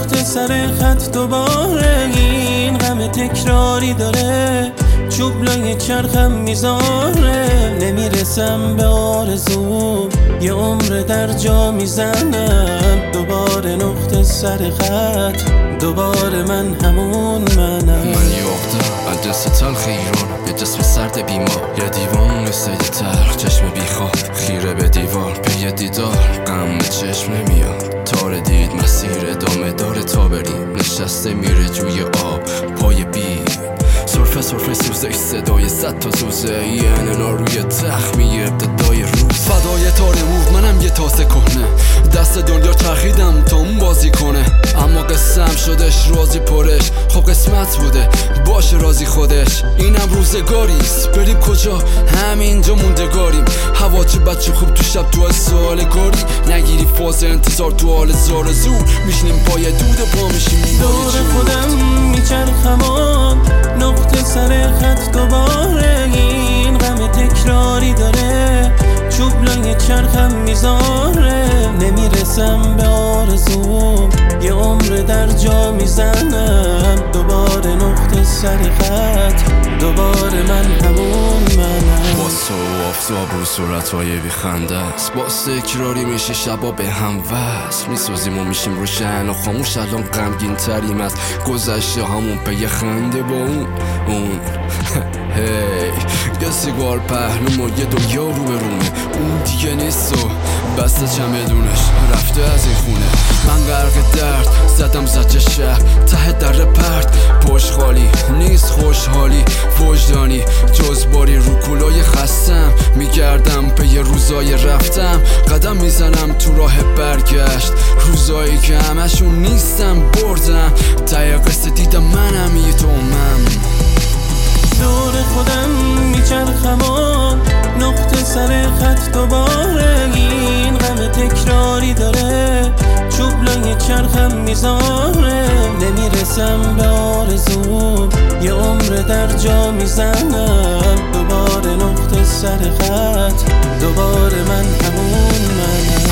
نقطه سر خط دوباره این غم تکراری داره، چوب لای چرخم میذاره، نمیرسم به آرزوم، یه عمر در جا میزنم، دوباره نقطه سر خط، دوباره من همون منم. من یه عقده از دست تلخ ایران، یه جسم سرد بیمار، یه دیوان مثل یه تلخ، چشم بیخواب خیره به دیوار، پی دیدار غم به چشم نمیاد، تار دید مسیر ادامه داره تا بریم، نشسته میره جوی آب پای بید، سرفه سوزش صدای صد تا سوزه، یه انار روی تخمی ابتدای روز، فدای تار موف منم یه تاسه کهنه، دست دنیا چرخیدم تا اون بازی کنه، اما قسم شدش رازی پرش، خب قسمت بوده باشه رازی خودش، اینم روزگاریست بریم کجا همینجا موندگاریم، هوا چه بچه خوب تو شب تو سال کاری، نگیری فاز انتظار تو حال زار زور، میشنیم پای دود و پا میشیم دور خودم میچرخم نقطه سر خط دوباره این غم تکراری داره، چوب لای چرخم میذاره، نمیرسم به آرزوم، یه عمر در جا میزنم، دوباره نقطه سر خط، دوباره من همون منم. با تو آفتاب رو صورتهای بیخنده است، با تکراری میشه شبا به هم وصل، میسوزیم و میشیم روشن و خاموش، الان غمگین تریم از گذشته همون پی خنده با اون هی یه سیگار پهلوم و یه دنیا رو به رومه، اون دیگه نیست و بسته چمدونش رفته از این خونه، من غرق درد زدم زجه شهر ته در پرد، پشت خالی نیست خوشحالی وجدانی، جز باری رو کولای خستم، میگردم پی روزای رفتم، قدم میزنم تو راه برگشت، روزایی که همشون نیستم بردم، ته قصه دیدم منم یه تومم، دور خودم میچرخم نقطه سر خط دوباره این غم تکراری داره، چوب لای چرخم میذاره، نمیرسم به آرزوم، یه عمر در جا میزنم، دوباره نقطه سر خط، دوباره من همون منم.